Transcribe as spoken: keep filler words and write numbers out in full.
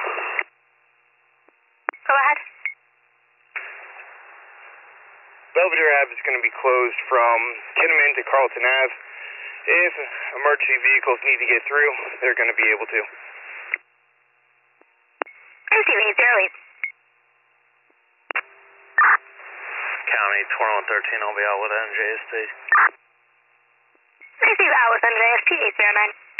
Go ahead. Belvedere Ave is going to be closed from Kinnaman to Carlton Ave. If emergency vehicles need to get through, they're going to be able to. Receiving zero eight. County twenty-one thirteen, I'll be out with N J S T. Receive out with N J S T eight zero nine.